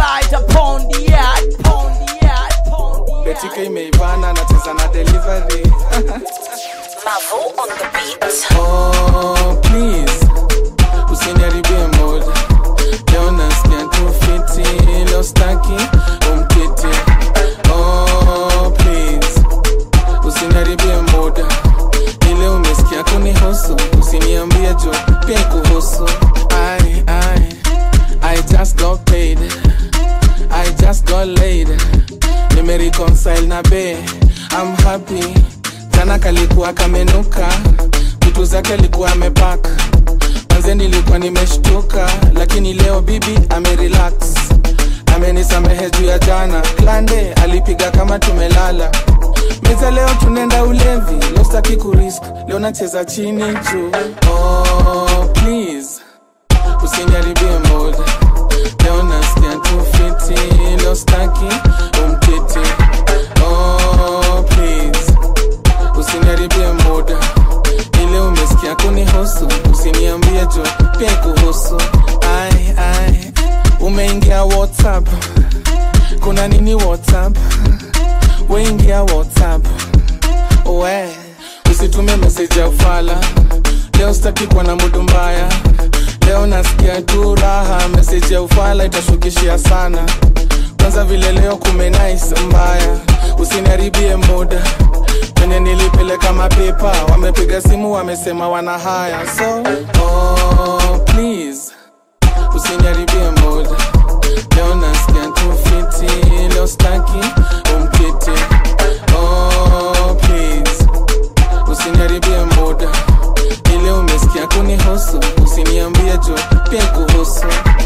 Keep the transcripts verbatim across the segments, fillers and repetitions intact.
light upon the earth, upon the earth, upon the earth. Betika imeivana na teza na delivery. Mavo on the beat. Oh please, usiniharibie mood. Leo nasikia tu fiti, leo staki umkiti. Oh please, usiniharibie mood. Ile umesikia kunihusu, usiniambie jo pia kuhusu. I, I, I just got paid, I just got laid. Nime reconcile na be, I'm happy. Jana kalikuwa kamenuka, vitu zake alikuwa amepaka. Manze nilikuwa nimeshtuka, lakini leo bibi amerelax. Amenisamehe juu ya jana, klande alipiga kama tumelala. Meza leo tunenda ulevi, leo sitaki kurisk, leo nacheza chini juu. Oh please, usiniharibie mood. Leo nasikia tu fiti, leo sitaki umkiti. Oh please, usiniharibie mood. Ile umesikia kunihusu, usiniambie jo pia kuhusu. Ai ai, umeingia WhatsApp, kuna nini WhatsApp? Weingia WhatsApp, we usitume message ya ufala. Leo sitaki kuwa na mudu mbaya. Leo nasikia tu raha, message ya ufala itashukishia sana. Kwanza vile leo kume nice mbaya, usiniharibie muda. Kwenye nilipeleka mapepa, wamepiga simu wamesema wana haya. So, oh please, usiniharibie muda. Leo nasikia tu fiti, leo staki umkiti. Oh please, usiniharibie muda. Ile umesikia kunihusu, usiniambie jo pia kuhusu.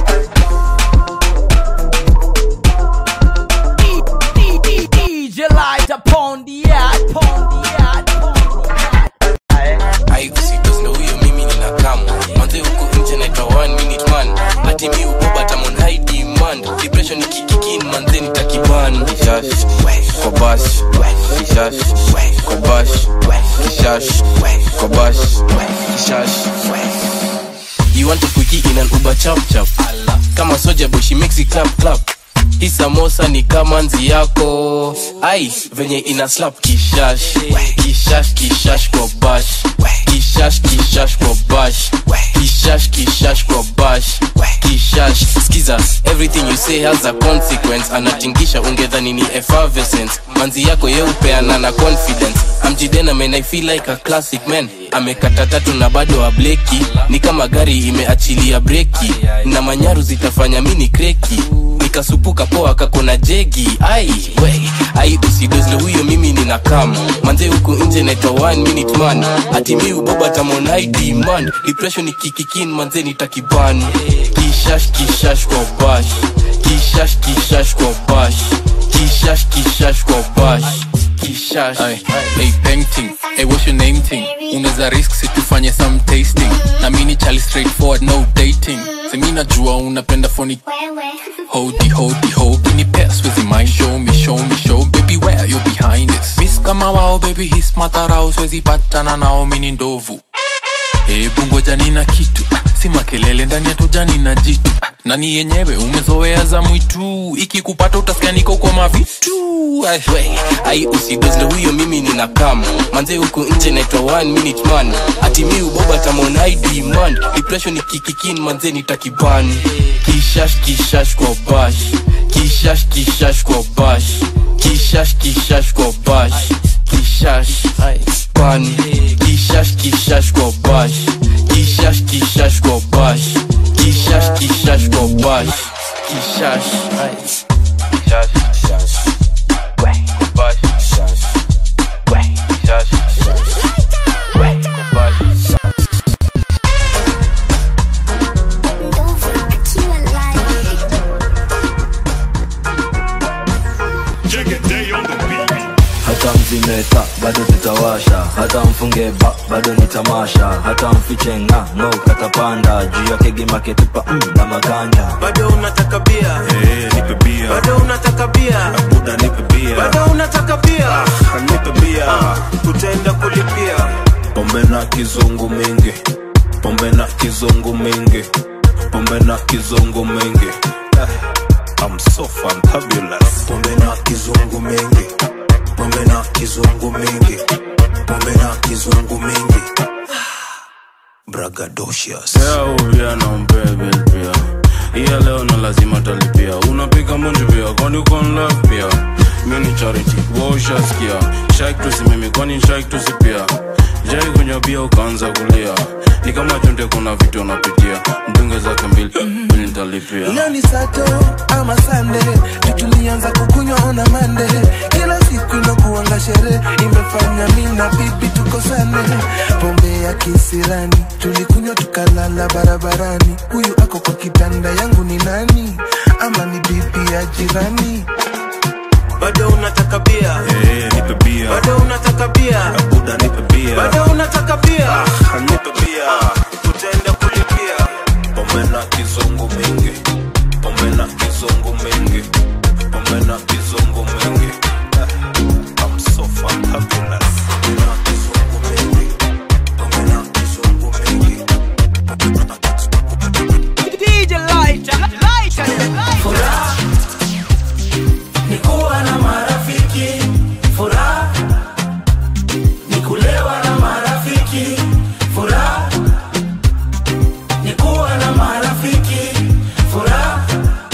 D J light upon the earth, upon the earth, upon the earth. I see does know you mimi nina kama manze huko nje naitwa one minute man. Ati mi uboba tamon high demand. Depression ikikikin manze nitakiban. Shash, kobash, shash, kobash, shash, kobash, shash. You want to quickie in an Uber chap chap. Kama soja boy she makes it clap clap. Hii samosa ni kama nzi yako. Ai, venye ina slap kishash. Kishash, kishash kwa bash. Kishash, kishash kwa bash. Kishash, kishash kwa bash. Kishash, skiza, everything you say has a consequence. Anatingisha ungedhani ni effervescence. Manzi yako ye upeana na confidence. Amjidena man I feel like a classic man. Amekata tatu na bado wa bleki. Ni kama gari imeachilia breki. Na manyaru zitafanya mini kreki. Nikasupuka poa kakona jegi. Ai, wey, ai usidozle huyo mimi nina kama. Manze huku nje naitwa one minute man. Ati mi uboba tamon high demand. Depression ikikikin manze nitakiban. Kishash kishash kwa bash. Kishash kishash kwa bash. Kishash kishash kwa bash. Kishash. Ay, hey painting, hey what's your name thing? Unaweza risk si tufanye some tasting. Na mini chali straightforward no dating. Semina jua unapenda phony. Hodi hodi ho, can you pass with your mind? Show me, show me, show baby where you're behind this. Miss kama wao baby his matarao swezi patana nao mini ndovu. Eh bungoja nina kitu, si makelele ndani ya tujani na jitu. Nani yenyewe umezoea za mwitu, ikikupata utasikia niko kwa mavitu. Wey, ai usidozle huyo mimi nina kama. Manze huku nje naitwa one minute man. Ati mi uboba tamon high demand. Depression ikikikin manze nitakiban. Kishash kishash kwa bash. Kishash kishash kwa bash. Kishash kishash kwa bash. Kishash pan. Kishash kishash kwa bash. Kishash kishash kwa bash. Kishash kishash kwa bash. Kishash Kishash Kishash Bash shash, way shash shash, way bash shash. Don't forget you alive. Jigga day on the beat. Hata mzimeta bado tutawasha. Hata mfunge ba bado ni tamasha. Hata mfiche nga no katapanda. Juu ya kegi maketupa mm, na maganja. Bado unataka bia, Hey, nipe bia. bado unataka bia, Buda nipe bia. bado unataka bia, Ah, nipe bia. utaenda kulipia. Pombe na kizungu mingi. Pombe na kizungu mingi. Pombe na kizungu mingi. I'm so fantabulous. Pombe na kizungu mingi, pombe na kizungu mingi, pombe na kizungu mingi. Bragadocious. Yeah, uvia na umpebe pia. Iya leo na lazima talipia. Unapika munju pia, kwani uko in love pia. Mini charity, washa skia. Shake tu si mimi, kwani shake tu si pia. Jai kunywa bia ukaanza kulia. Ni kama chonte kuna vitu unapitia. Mdunge zake mbili, mbili nitalipia. Leo ni Sato ama Sunday, tutulianza kukunywa ona Monday. Kila siku inakuanga sherehe, imefanya mimi na bibi tukosane. Pombe ya kisirani, tulikunywa tukalala barabarani. Huyu ako kwa kitanda yangu ni nani? Ama ni bibi ya jirani? Bado unataka bia? Eh, nipe bia. Bado unataka bia? Buda nipe bia. Bado unataka bia? Ah, nipe bia. Utaenda kulipia. Pombe na kizungu mingi, pombe na kizungu mingi, pombe na kizungu mingi. I'm so fantabulous. Pombe na kizungu mingi, pombe na kizungu mingi. D J Lighter, Lighter, Lighter. Furaha ni kuwa na marafiki, furaha ni kulewa na marafiki, furaha ni kuwa na marafiki, furaha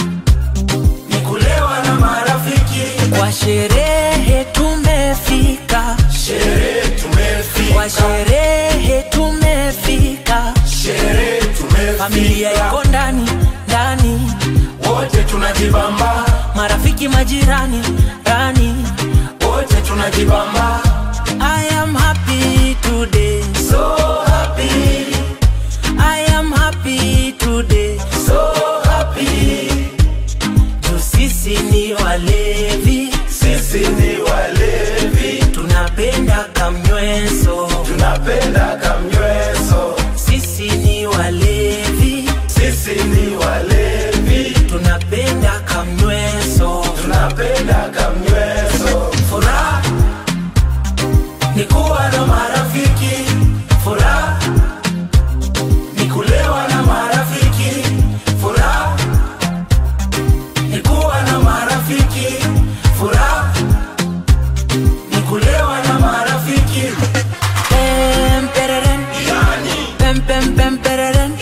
ni kulewa na marafiki. Kwa sherehe tumefika, Sherehe tumefika, kwa sherehe tumefika, sherehe tumefika, familia iko ndani ndani, wote tunajibamba, marafiki majirani rani, wote tunajibamba. I am happy today, So happy, I am happy today, so happy. juu sisi ni walevi, Sisi ni walevi, tunapenda kamnyweso, tunapenda kamnyweso. sisi ni walevi, Sisi ni walevi, tunapenda kamnyweso, tunapenda kamnyweso. Furaha ni kuwa na marafiki, furaha ni kulewa na marafiki, furaha ni kuwa na marafiki, furaha ni kulewa na marafiki. pem pereren, pem pem pem pereren,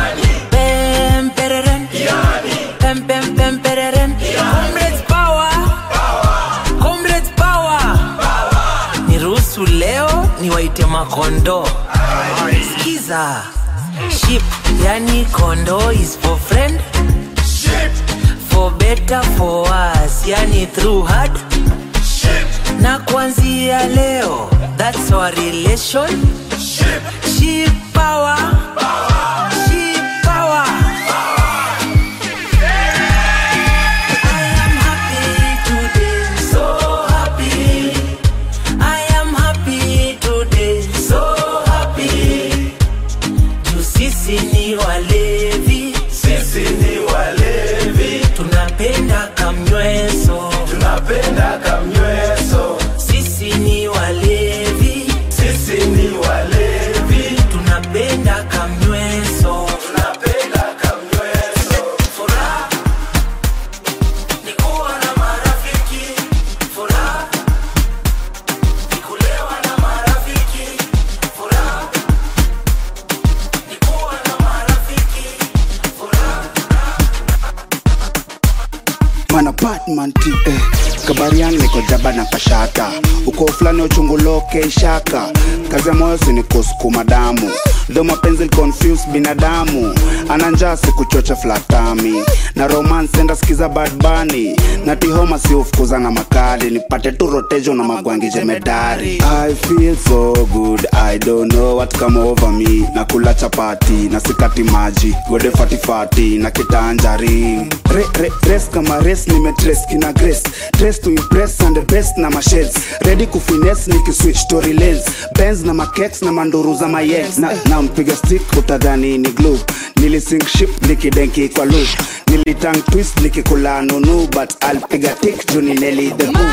pem pereren, pem pem pem pereren. Comrades power, comrades power. Niruhusu leo niwaite makondo. Skiza, sheep yani kondo is for friend, for better for us yani through hard. Na kuanzia leo, that's our relation. Sheep power, sheep power. I am happy today, So happy, I am happy today, so happy. juu sisi ni walevi, Sisi ni walevi, tunapenda kamnyweso, tunapenda kamnyweso. sisi ni walevi, Sisi ni walevi, tunapenda kamnyweso, tunapenda kamnyweso. Furaha ni kuwa na marafiki, furaha ni kulewa na marafiki, furaha ni kuwa na marafiki, furaha. Mana Batman T eh. Kabarian niko jaba na pashata, uko fulani uchunguloke shaka, kazi ya moyo sini kusukuma damu, though mapenzi confuse binadamu, ananja sikuchocha flatami, na romance enda skiza bad bunny, na tihoma si ufukuza na makali, nipate tu rotejo na magwangi jemedari. I feel so good, I don't know what come over me, na kula chapati, na sikati maji, gode fati fati, na kitanjari. Re, re, dress kama race, nimetres kina grace, dress to impress and the best na masheds, ready kufinesse nikiswitch to relays, Benz na makeks na manduru za mayex, na, na mpiga stick utadhani ni glue, nilisink ship nikidenki kwa loop, nilitang twist nikikula nunu, but I'll piga tick juni Nelly the boom.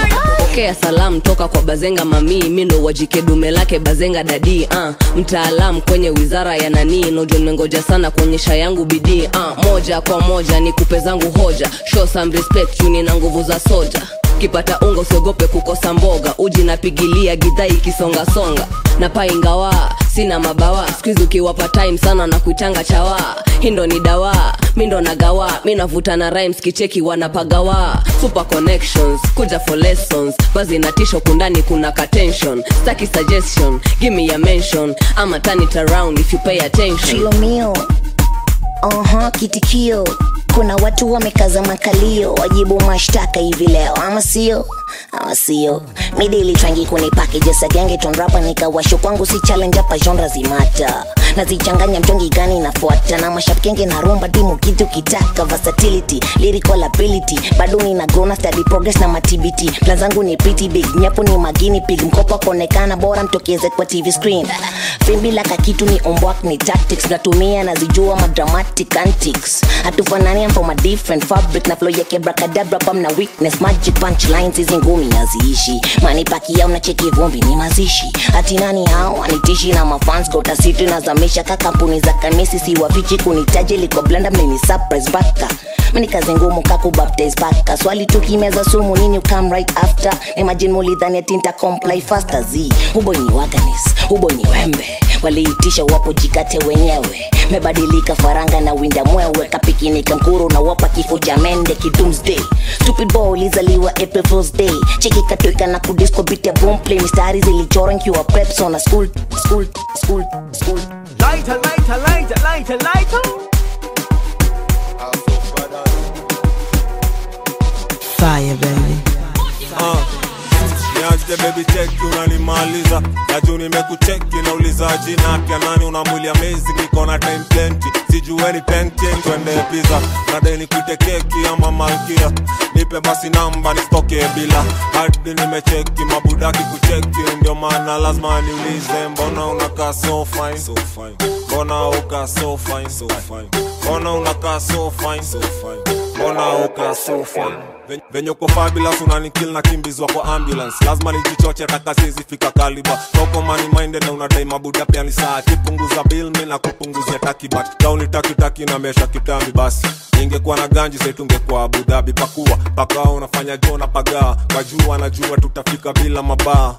Pokea salamu toka kwa Bazenga mami, mindo wajike dume lake Bazenga dadi. uh, Mtaalamu kwenye wizara ya nani, nojo nimengoja sana kuonyesha yangu bidii. uh, Moja kwa moja ni kupe zangu hoja, show some respect chuni na nguvu za soja. Kipata unga usiogope kukosa mboga, uji napigilia gidhaa ikisonga songa. Na pa ingawa sina mabawa, squeeze ukiwapa time sana na kuitanga chawa. Hindo ni dawa, mindo nagawa, mina vuta na rhymes kicheki wanapagawa. Super connections, kuja for lessons, bazi na tisho kundani kuna ka-tension. Staki suggestion, give me a mention, I'ma turn it around if you pay attention. Trio mio, uh-huh, kitikio. Kuna watu wamekaza makalio, wajibu mashtaka hivi leo, ama sio? Ama sio? Midili twangi kuni package sa genge ton rapa nikawasho kwangu si challenge hapa genre zimata. Nazichanganya mtongi gani nafuata na mashup kenge na rumba dimu kitu kitaka versatility, lyrical ability, bado nina grow na study progress na matibiti. Plan zangu ni pretty big, nyapo ni magini pig, mkopa konekana bora mtokeze kwa T V screen. Fimbi la kakitu ni ombwak ni tactics, natumia nazijua ma dramatic antics. Hatufanani I'm from a different fabric, na flow yake bracadabra pam na weakness, magic punchlines hizi ngumi haziishi. Mani paki ya unacheki vumbi ni mazishi. Ati nani hao anitishi na mafans kota city na zamisha ka kampuni za kanisi, si wafichi kunitaje liko blanda mnini surprise baka. Mani kazi ngumu kaku baptize baka, swali tukimeza sumu nini you come right after. Imagine mulidhani ya tinta comply faster z. Ubo ni waganis, ubo ni wembe, waliitisha wapo jikate wenyewe. Mebadilika faranga na winda mwewe, kapikini kamkuru na wapa kifo jamende ki doomsday. Stupid boy lizaliwa April Fool's Day, cheki katoika na kudisco beat ya boom play. Mistari zilichora nkiwa preps on a school, school, school, school. Lighter, lighter, lighter, lighter, lighter. Fire baby. uh. Niaje baby check unanimaliza, najua nimekucheki na uliza jina kia nani, una mwili amazing niko na time plenty, sijueni pancake twende pizza, nadai nikuite keki ama malkia, nipe basi namba nisitoke bila. Hadi nimecheki mabudaki kucheki, ndio maana lazima niulize mbona unakaa so fine, so fine, mbona uka so fine, so fine, mbona unakaa so fine, so fine, mbona uka so fine. Venye uko fabulous unanikill na kimbizwa kwa ambulance, lazima nijichoche taka sizi fika kaliba. Toko money minded na unadai mabuda pia ni saa, kipunguza bill mimi na kupunguzia takibat. Down taki taki na mesha kitambi basi, ingekuwa na ganji sasa tungekuwa Abu Dhabi. Pakua paka unafanya jona paga, wajua najua tutafika bila mabaa.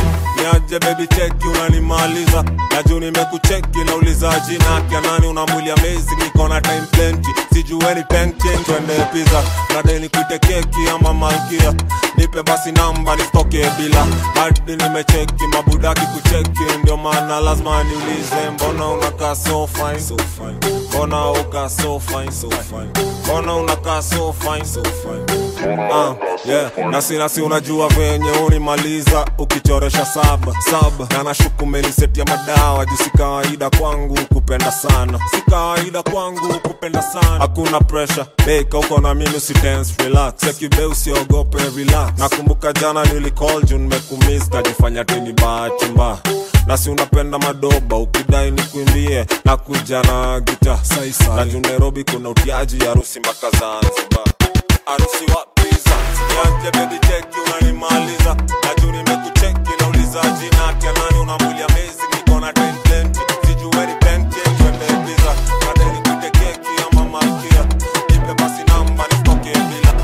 Niaje baby check unanimaliza, najua nimekucheki na uliza jina kia nani, una mwili amazing niko na time plenty, sijueni pancake twende pizza, nadai nikuite keki ama malkia, nipe basi namba nisitoke bila. Hadi nimecheki mabudaki kucheki, ndio maana lazima niulize mbona unakaa so fine, so fine, mbona uka so fine, so fine, mbona unakaa so fine, so fine. Uh, yeah, nasi nasi unajua venye unimaliza ukichoresha saba saba, na nashuku meniseti ya madawa juu si kawaida kwangu kupenda sana, si kawaida kwangu kupenda sana. Hakuna pressure, beka uko na mimi si tense, relax, sekibe usiogope relax. Nakumbuka jana nilicall juu nimekumiss, kajifanya tini bahati mbaya, nasi unapenda madoba ukidai nikuimbie na kuja na gita saisa. Na juu Nairobi kuna utiaji ya rusi mpaka Zanzibar, arusi wapi Zanzibar. Niaje baby check unanimaliza, najua nimekucheki na uliza jina kia nani, una mwili amazing niko na time plenty, sijueni pancake twende pizza, nadai nikuite keki ama malkia, nipe basi namba nisitoke bila.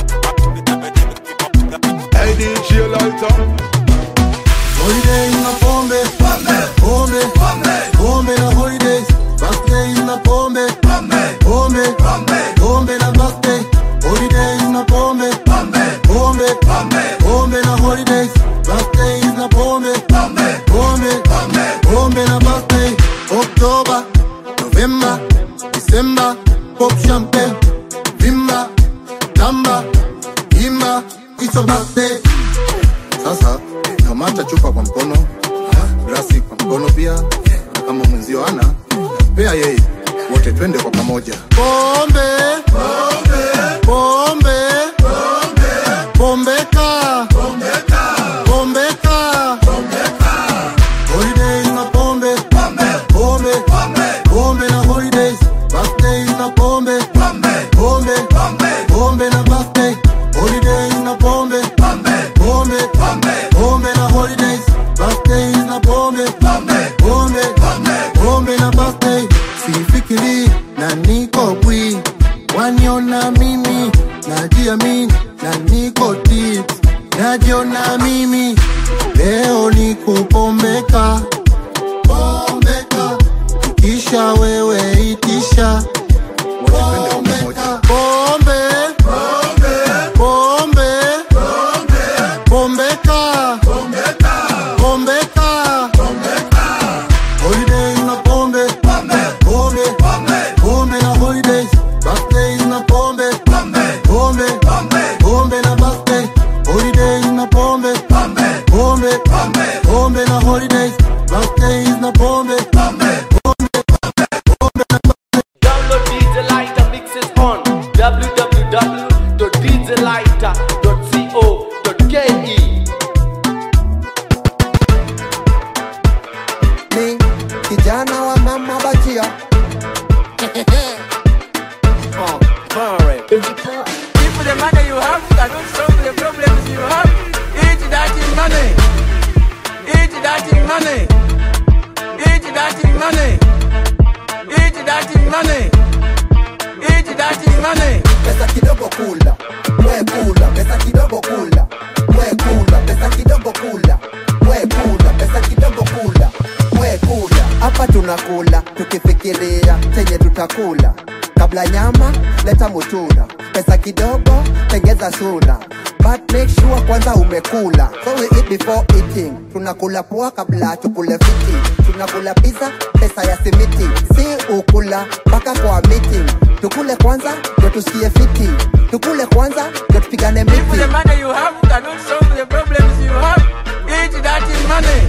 Hey D J Lighter, holiday na pombe, pombe, pombe na holidays, birthday na pombe, pombe, pombe na birthday, holidays na pombe, pombe, pombe na holidays, birthday na pombe, pombe, pombe na birthday. October, November, December, pop champagne, vimba, tamba, imba, it's a birthday. Sasa kamata chupa kwa mkono, glasi kwa mkono pia, na kama mwenzio ana pea yeye, wote twende kwa pamoja. Pombe, pombe, pombe, pombe, pombeka, pombeka, pombeka, pombeka. Holidays na pombe, pombe, pombe, pombe na holidays, birthdays na pombe, pombe, pombe, pombe na birthday, holidays na pombe, pombe, pombe. naniona mimi najiamini na niko tips, najiona mimi leo niko pombeka pombeka, kisha wewe itisha pombeka pombe pombe pombe pombeka pombeka pombeka holiday na pombe pombe pombe pombe na holidays, birthday na pombe pombe pombe pombe na birthday, holiday na pombe pombe pombe pombe na holidays, birthday na pombe pombe pombe na Download D J Lighter mixes on w w w dot d j lighter dot co dot k e. Ni kijana wa mama bachia. Oh, alright. People the money you have cannot solve the problems you have. Eat that in money. Eat that in money. Eat that in money. Eat that in money. Eat that in money. Pesa kidogo kula, we kula. Pesa kidogo kula, we kula. Pesa kidogo kula, we kula. Pesa kidogo kula, we kula. Hapa tunakula tukifikiria chenye tutakula. Kabla nyama leta mutuna, pesa kidogo tengeza suna, but make sure kwanza umekula. So we eat before eating. Tunakula poa kabla tukule fiti. Tunakula pizza pesa ya simiti. Si ukula baka kwa meeting. Tukule kwanza ndio tusikie fiti. Tukule kwanza ndio tupigane miti. People the money you have cannot solve the problems you have. Eat that in money.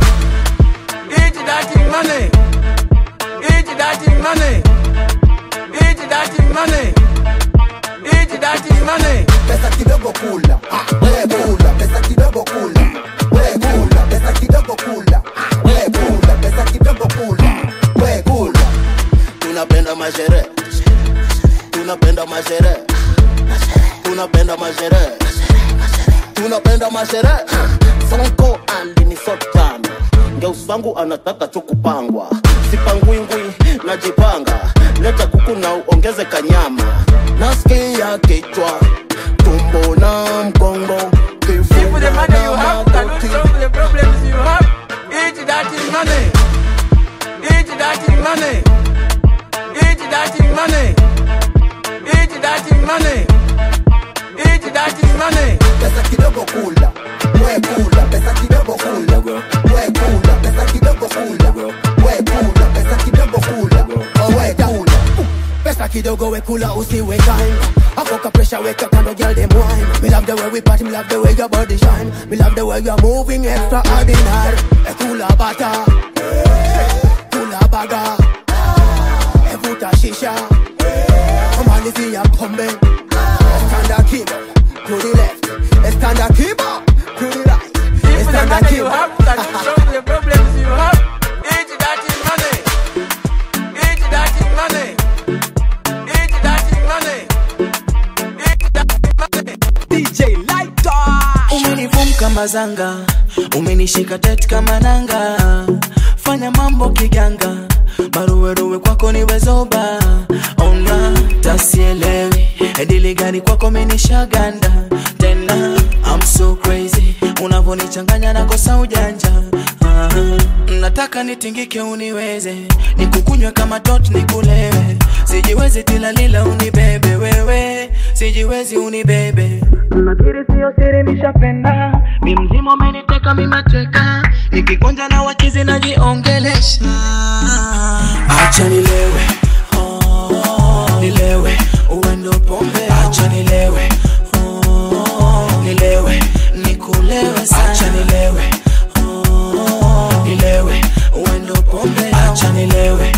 Eat that in money. Eat that in money. Eat that in money. Eat that in money. Pesa kidogo kula, we kula. Pesa kidogo kula, we kula. Pesa kidogo kula, we kula. Pesa kidogo kula, we kula. Tunapenda mashere, tunapenda mashere, tunapenda mashere, tunapenda mashere. Sonko andi ni sotana, Ngeus wangu anataka chukupangwa. Sipangui ngui, najipanga. Leta kuku na uongeze kanyama. Nasikia kichwa, tumbo na mgongo. People the money you have cannot solve the problems you have. Eat that in money. Eat that in money. Eat that in money. Eat that in money. Eat that in money. Pesa kidogo kula, we kula. Pesa kidogo kula, we kula. Pesa kidogo kula, we kula. Pesa kidogo kula, we kula. Pesa kidogo we kula usiwe kind. Akoka pressure weka kando girl dem wine. Me love the way we party, me love the way your body shine. Me love the way you're moving extraordinary. E kula bata, kula baga, e vuta shisha. Omalizi ya pombe. Stand up kibo to the left, stand up kibo to the right. People the money you have cannot solve the problems you have. Eat that in money. Eat that in money. Eat that in money. Eat that in money. D J Lighter. Umenivum kama zanga, umenishika tet kama nanga. Fanya mambo kiganga, baruweruwe kwako niwe zoba. Ona tasielewi, edili gani kwako menishaganda. Tena I'm so crazy, unavonichanganya na kosa ujanja. uh, Nataka nitingike uniweze, nikukunywe kama tot nikulewe. Sijiwezi tilalila unibebe wewe, sijiwezi unibebe. Nakiri siyo siri nishapenda, mi mzima umeniteka mi mateka. Nikikonja na wachizi najiongelesha. Acha nilewe, oh, nilewe, uendo pombe. Acha nilewe, oh, nilewe, nikulewe sana. Acha nilewe, oh, nilewe, uendo pombe. Acha nilewe,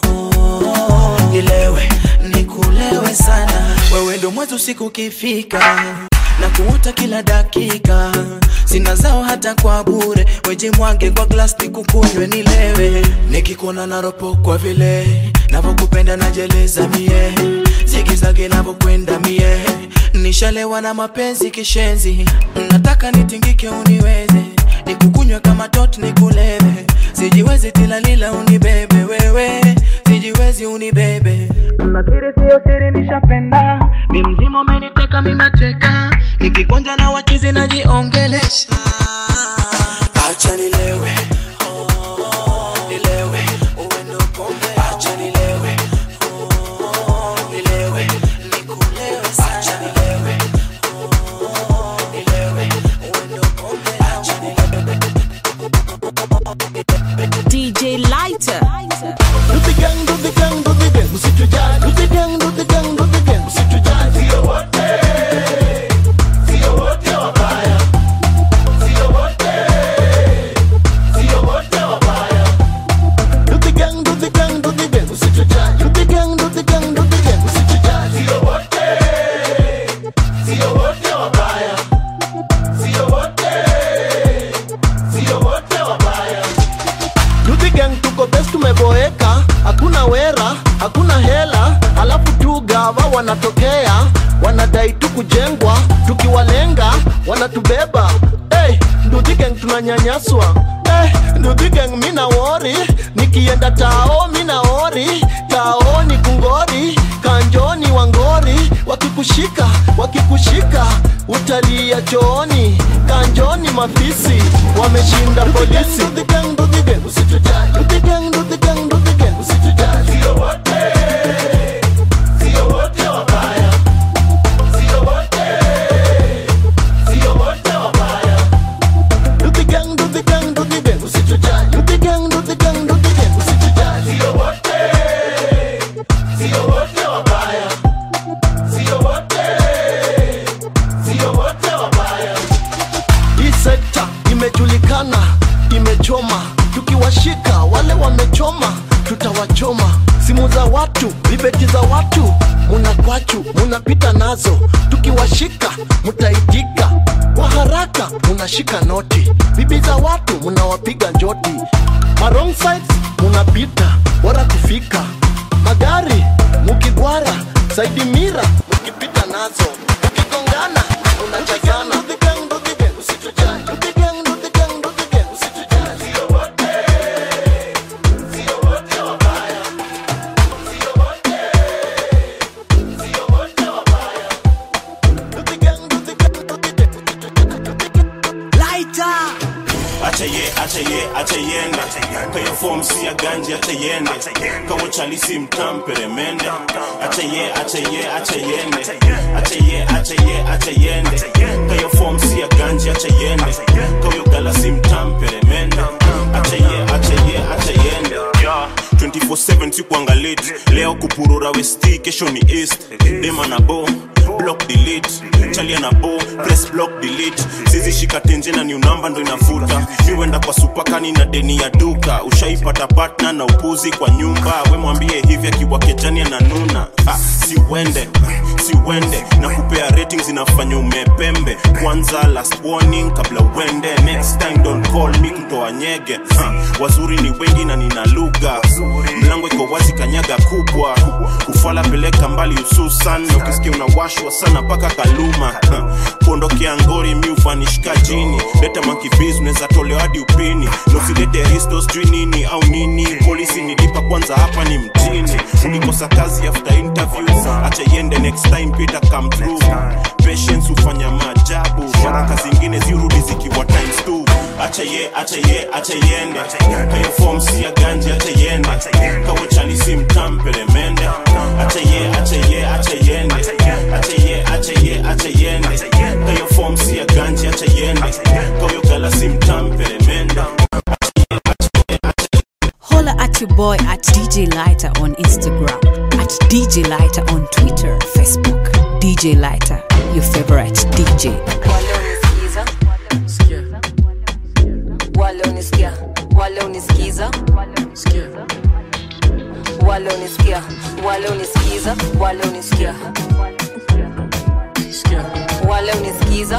oh, nilewe, nikulewe sana. Wewe ndo mwetu siku kifika, na kuota kila dakika. Sina zao hata kwa bure, weje mwange kwa glass nikukunywe nilewe. Nikikuona naropo kwa vile navokupenda najeleza mie. Zigizage navokwenda mie, nishalewa na mapenzi kishenzi. Nataka nitingike uniweze, nikukunywe kama tot nikulewe. Sijiwezi tilalila unibebe wewe, sijiwezi siwezi unibebe. Nakiri sio siri nishapenda, mi mzima umeniteka mi mateka, nikikonja na wachizi najiongelesha. Acha nilewe, oh, nilewe, uendo pombe. Acha nilewe, oh, nilewe, nikulewe sana. Acha nilewe, oh, nilewe, uendo pombe. Acha nilewe. D J Lighter. Do the gang, do the gang, do the gang, usitujali. Do the gang, do the gang, do the gang, usitujali. Sio wote, sio wote wabaya. Sio wote, sio wote wabaya. Do the gang, do the gang, do the gang, usitujali. Do the gang, do the gang, do the gang, usitujali. Sio wote, sio wote wabaya. Sio wote, sio wote wabaya. Do the gang, tuko best tumeboeka. Hakuna wera, hakuna hela, alafu tu gava wanatokea, wanadai tu kujengwa, tukiwalenga wanatubeba. Hey, Nduthi gang tunanyanyaswa. Hey, Nduthi gang mina wori, nikienda tao mina ori, tao ni kungori, kanjoni wangori, wakikushika, wakikushika, utalia chooni, kanjoni mafisi, wameshinda polisi. Nduthi gang, Nduthi gang, usitujali. Nduthi gang, Nduthi gang, Nduthi gang, usitujali. Sio wote, sio wote wabaya. Sio wote, sio wote wabaya. Nduthi gang, Nduthi gang, Nduthi gang, usitujali. Nduthi gang, Nduthi gang, Nduthi gang, usitujali. Sio wote, sio wote wabaya. Sio wote, sio wote wabaya. Hii sekta imejulikana, imechoma, tukiwashika wale wamechoma, tutawachoma. Simu za watu, vibeti za watu, muna kwachu, munapita nazo, tukiwashika, mutaitika. Kwa haraka, munashika noti, bibi za watu, munawapiga njoti. Ma wrong sides, munapita, bora kufika. Magari, mukigwara, saidi mira, mukipita nazo, mukigongana, munachagana. Acha ye, acha yende Kaya form si ya ganji, acha yende Kawo chali si mtampere mende Acha ye, acha ye, acha yende Acha ye, acha ye, acha yende Kaya form si ya ganji, acha yende Kawo gala si mtampere mende Acha ye, acha ye, acha yende twenty-four seven sikuanga late Leo kupurura westi, kesho ni east Dema na bo, block delete Chalia na bo, press block delete Sizi shika tenje na new number ndo inafuta Miwenda kwa supakani na deni ya duka Ushaipata partner na upuzi kwa nyumba We mwambie hivi akiwa kejani na nuna ah, si wende, si wende Na kupea ratings inafanya umepembe Kwanza last warning kabla wende Next time don't call me kutoa nyege ha, wazuri ni wengi na nina lugha Mlango iko wazi kanyaga kubwa Kufala peleka mbali ususan Na ukisikia unawashwa sana paka kaluma ha, kuondokea ngori mi ufanishika jini Leta monkey biz uneza toleo hadi upini Nosilete risto stri nini au nini Polisi nilipa kwanza hapa ni mjini Unikosa kazi after interview Acha yende next time Peter come through Patience ufanya majabu Baraka zingine zirudi zikiwa times two Acha ye, acha ye, acha yende Kaya form si ya ganji, acha yende Kawo chali si mtampere mende Acha ye, acha ye, acha yende Acha ye, acha ye, acha yende Kaya form si ya ganji, acha yende Kawo gala si mtampere mende Holla at your boy at D J Lighter on Instagram, at D J Lighter on Twitter, Facebook. D J Lighter, your favorite D J. Wale unisikia, wale unisikiza, wale unisikia, wale unisikiza, wale unisikia, wale unisikiza,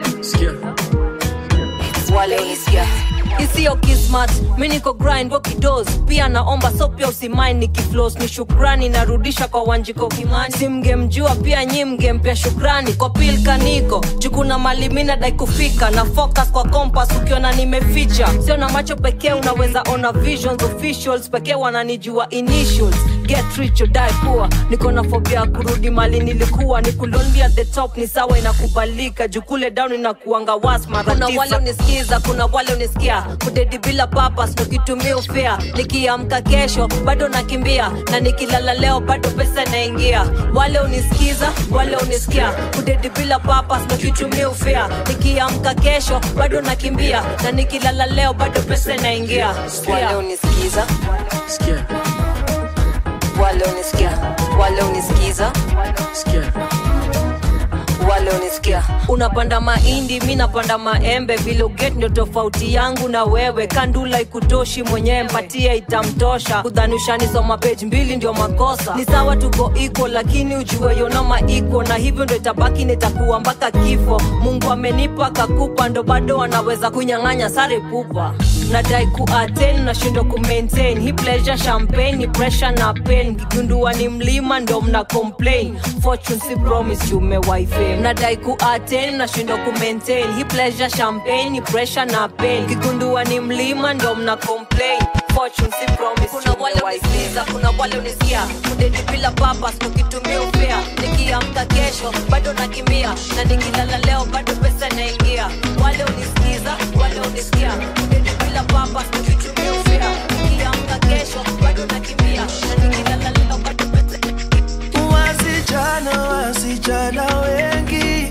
wale unisikia. Isio kismat, mi niko grind woki dose. Pia naomba so pia usimain nikiflows. Ni shukrani narudisha kwa wanjiko kimani. Simge mjua pia nyi mge mpia shukrani. Kwa pilka niko, jukuna malimina dai kufika. Na focus kwa compass ukiona nimeficha. Sio na macho pekee unaweza ona visions. Officials pekee wananijua initials. get rich or die poor. Niko na phobia kurudi mali nilikuwa. Niku lonely at the top ni sawa inakubalika. Jukule down inakuanga was mara tisa. Kuna wale unisikiza, kuna wale unisikia. Kudedi bila purpose, nukitumia ufea. Nikiamka kesho, bado nakimbia. Na nikilala leo, bado pesa naingia. Wale unisikiza, wale unisikia. Kudedi bila purpose, nukitumia ufea. Nikiamka kesho, bado nakimbia. Na nikilala leo, bado pesa naingia. Wale unisikiza, Sikia, wale unisikia, wale unisikiza, sikia. wale unisikia. Unapanda mahindi, mi napanda maembe. Vile uget ndio tofauti yangu na wewe. Kandula ikutoshi mwenyewe mpatia itamtosha. Kudhanusha nisoma page mbili ndio makosa. Ni sawa tuko iko lakini ujue yonoma iko. Na hivyo ndio itabaki nitakuwa mpaka kifo. Mungu amenipa kakupa ndo bado anaweza kunyang'anya sare pupa. Nadai ku-attain na shindo ku-maintain. Hii pleasure champagne, ni pressure na pain. Kigundua ni mlima ndo mna complain. Fortune si promise jume wife. Nadai ku-attain na shindo ku-maintain. Hii pleasure champagne, ni pressure na pain. Kigundua ni mlima ndo mna complain. Fortune si promise. Kuna wale unisikiza, kuna wale unisikia. Kudedi bila purpose, nukitumia ufea. Nikiamka kesho, bado nakimbia. Na nikilala leo, bado pesa naingia. Wale unisikiza, wale unisikia. Kudedi bila purpose, nukitumia ufea. Nikiamka kesho, bado nakimbia. Na nikilala leo, bado pesa naingia. Wasichana, wasichana wengi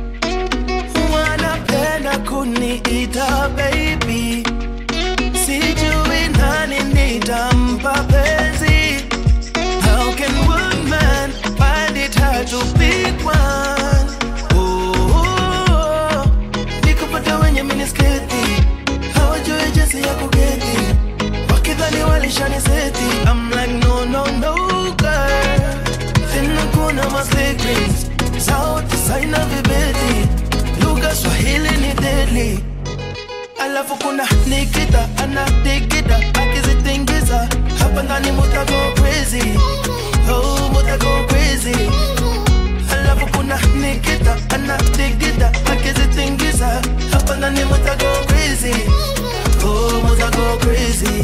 wanapenda kuniita baby. Sijui nani nitampa penzi. How can one man find it hard to pick one? Oh, nikupata wenye minisketi hawajui jinsi ya kugeti. Wakidhani walishaniseti. I'm like no no no girl. Tena kuna maslekings sauti saina vibeti. Lugha Swahili ni deadly. Alafu kuna Nikita anatikita akizitingiza. Hapa ndani muta go crazy. Oh muta go crazy. Alafu kuna Nikita anatikita akizitingiza. Hapa ndani muta go crazy. Oh muta go crazy.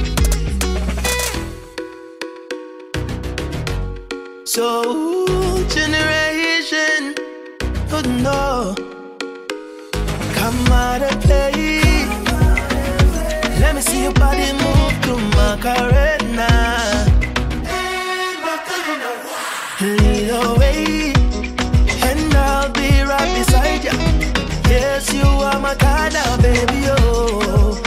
So generation would know. Come out and play. Let me see your body move to Macarena. Lead away, and I'll be right beside you. Yes, you are my kind of baby, oh.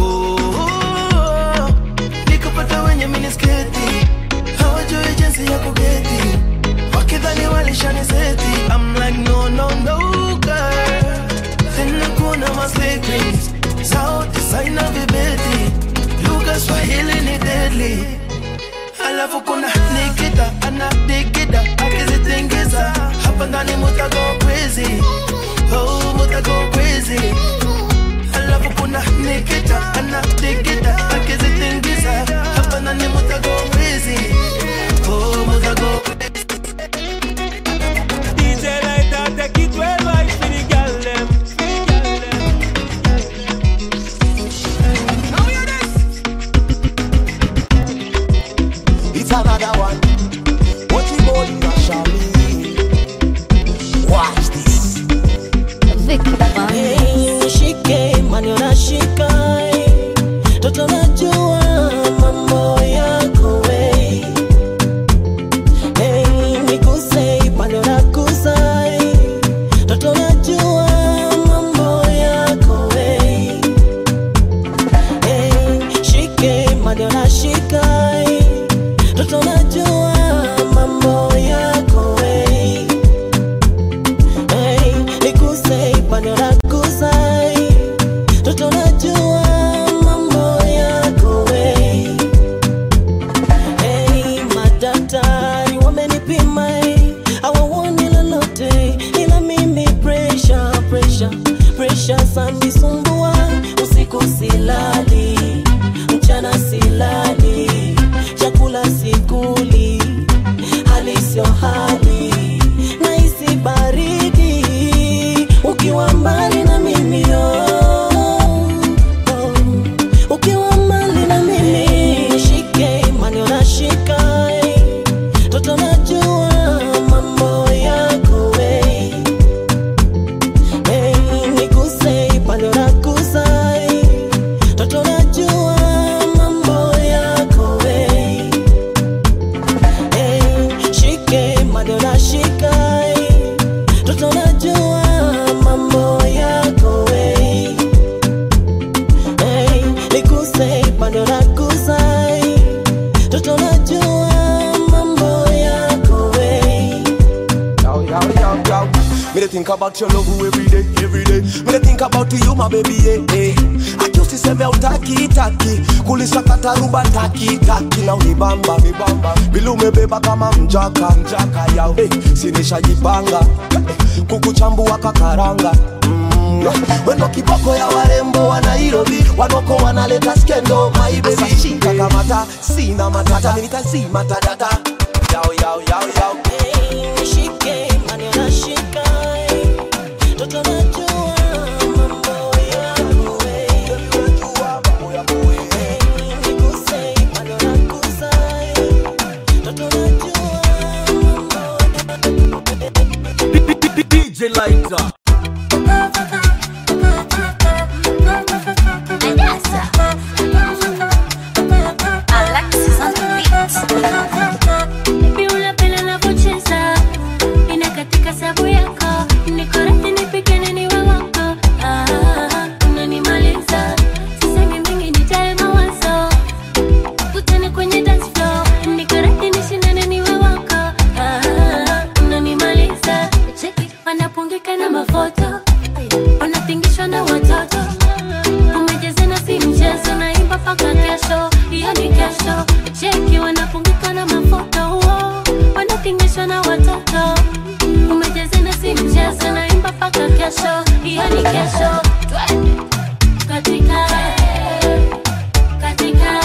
Oh, nikupata wenye minisketi hawajui jinsi ya kugeti. Wakidhani walishaniseti. I'm like no no no girl. Tena kuna maslekings sauti saina vibeti. Lugha Swahili ni deadly. Alafu kuna Nikita anatikita akizitingiza. Hapa ndani muta go crazy. Oh muta go crazy. Alafu kuna Nikita anatikita akizitingiza. Hapa ndani muta go crazy. Oh muta go crazy. D J Lighter take it well right for the girl them. It's another one. What you boy you are showing? Watch this. Hey, shike maniona shika. Toto najua mambo yako we. Hey, nikuse maniona kusai. Toto najua mambo yako we. Hey, shike maniona shika. Toto najua mambo yako we. Hey, nikuse maniona kusai. Toto najua mambo yako we. Hey, madaktari wamenipima, hawawoni lolote ila mimi pressure, pressure, pressure sanisumbua. Usiku silali, mchana silali, chakula sikuli, hali sio hali, nahisi baridi ukiwa mbali na mimi oh, oh. Ukiwa mbali na mimi shike maniona shika. yo, yo. Me dey think about your love every day, every day. Me dey think about you, my baby, yeah, yeah. Akiusi seme utaki, taki. Kulisa kataruba, taki, taki. Na unibamba, mibamba. Bilu mebeba kama mjaka, mjaka, yao. Hey, sinisha jipanga. Hey, kukuchambua kakaranga. Mm. Wendo kiboko ya warembo wa Nairobi. Wanoko wanaleta skendo, my baby. Shika kamata, sina matata. Minita si matadata. Yao, yao, yao, yao. Hey, nishike, manila shika. Toto najua mambo yako we. Najua mambo yako we. Hey, nikuse, manila kusa. Toto najua mambo D J Lighter. Alexis on the beat. Baby unapenda navyocheza, inakatika sabu yako. Niko radhi nipigane niwe wako. Ah, unanimaliza. Sisemi mingi nijae mawazo. Kutane kwenye dance floor. Niko radhi nishindane niwe wako. Ah, unanimaliza. Cheki wanapungika na mafoto. Wanatingishwa na watoto. Umejezena si mchezo, naimba paka kesho. Iyo ni kesho. Cheki wanapungika na mafoto. Wanatingishwa na watoto. Umejezena si mchezo, naimba paka kesho. Iyo ni kesho. Twende katika katika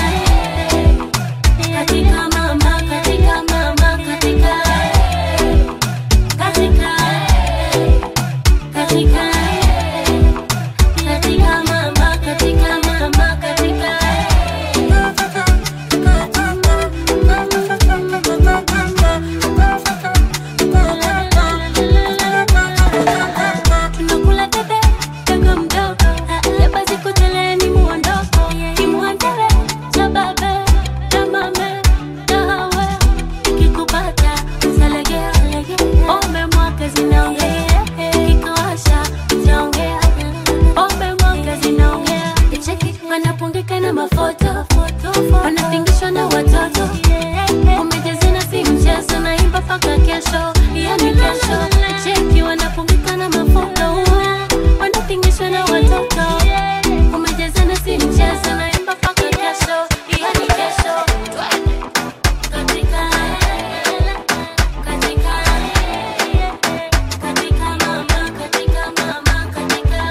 katika mama, katika mama, katika katika katika katika mama, katika mama, katika tunakula bebe dogo mdogo, leba zikutele ni muondoko, ni muandere sababe tamame tawe ikikupata usalegea ombe mwaka zinaongea ikikawasha utaongea ombe mwaka zinaongea cheki wanapungika na mafoto wanatingishwa na watoto umejezena si mchezo naimba paka kesho iyo ni kesho cheki wanapungika na mafoto wanatingishwa na watoto umejezena si mchezo naimba paka kesho iyo ni kesho katika katika katika mama katika mama katika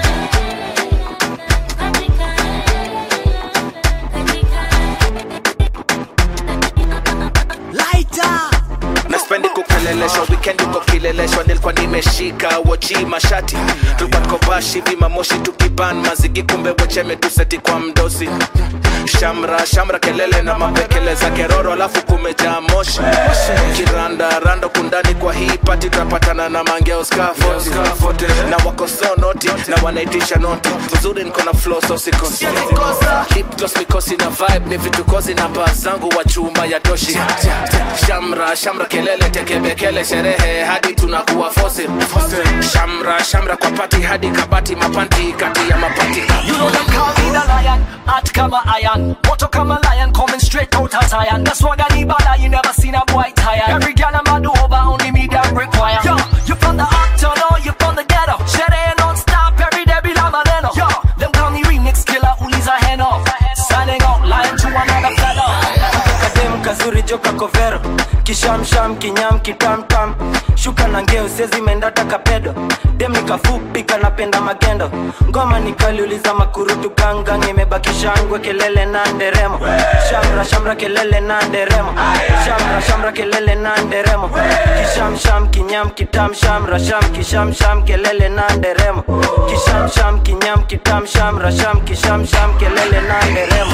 Naspendi kukeleleshwa weekend uko kileleshwa nilikuwa nimeshika wochi mashati tulikuwa kobashi vima moshi tukiban mazigi kumbe wecheme tuseti kwa mdosi shamra shamra kelele na mapekele za keroro alafu kumejaa moshi kiranda rando kundani kwa hii pati tapatana na mangeo skafote na wako so noti na wanaitisha noti uzuri niko na flow so sikosi lip gloss mikosi na vibe ni vitu kozi na baa zangu wa chuma ya doshi shamra shamra kelele tekebekele sherehe hadi tunakuwa fosi shamra shamra kwa pati hadi kabati mapanti kati ya mapati you know them call me the lion hot kama iron moto kama lion coming straight out of Zion that's why I need bala you never seen a boy tired every girl I'm a do over only me that require yo you from the uptown or you from the ghetto sherehe non-stop every day bila maneno yo them call me remix killer uliza heno signing out lion to another fella kadem kazuri joka kovero kishamsham kinyam kitamtam shuka na ngeo sezi mendata kapedo dem nikafupi kanapenda magendo ngoma nikaliuliza makurutu ganga nimebakisha ngwe kelele na nderemo shamra shamra kelele na nderemo shamra shamra kelele na nderemo kishamsham kinyam kitam shamra sham kishamsham kelele na nderemo kishamsham kinyam kitam shamra sham kishamsham kelele na nderemo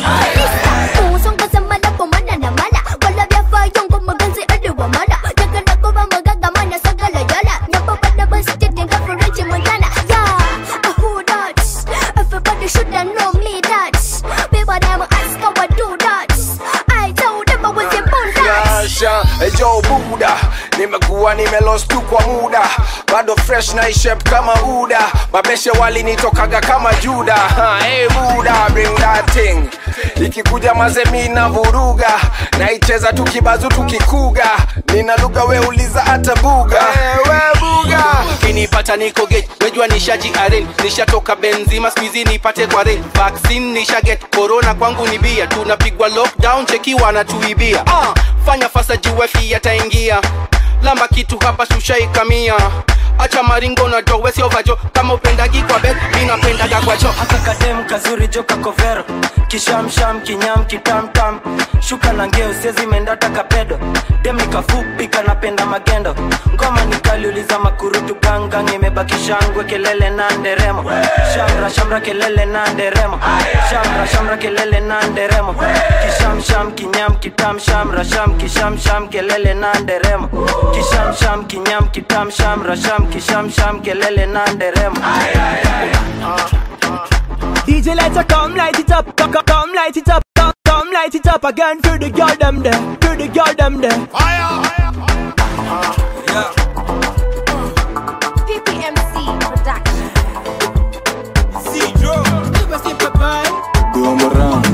Usonga samana pomana na mala wala vya fayongo maganzi aduwa mala Jagala kuwa magaga mana sagala yala Nyapa pada basi titinga French Montana Yeah, uh, who that? Everybody shoulda know me that People them ask how I do that I told them I was a born that Yasha, ejo Buddha nimekuwa nimelost tu kwa muda bado fresh na shape kama Uda mabeshe wali nitokaga kama Juda ha, hey Buddha bring that thing ikikuja mazemi na vuruga na icheza tukibazu tukikuga nina lugha we uliza hata buga hey, we buga ukinipata niko gate wejua nishaji arrange nishatoka benzima squeeze nipate kwa rain vaccine nisha get corona kwangu ni bia tunapigwa lockdown cheki wanatuibia ah fanya fasa juwefi yataingia lamba kitu hapa sushaikamia acha maringo na jo wesi ovajo kama upendagi kwa bed mimi napendaga kwa cho akakadem kazuri joka kovero kishamsham kinyam kitamtam shuka na ngeo sezi mendata kapedo dem nikafupi kanapenda magendo ngoma nikaliuliza makurutu gangang imebaki shangwe kelele na nderemo shamra shamra kelele na nderemo shamra shamra kelele na nderemo kishamsham kinyam kitam shamra sham kishamsham kelele na nderemo kishamsham kinyam kitam shamra sham kishamsham kelele na nderemo D J Lighter, come light it up, come, come light it up, come, come light it up again for the girl them there, for the girl them there. Fire! Yeah. P P M C Production. See, Joe. Never see Papa. Do I'm around.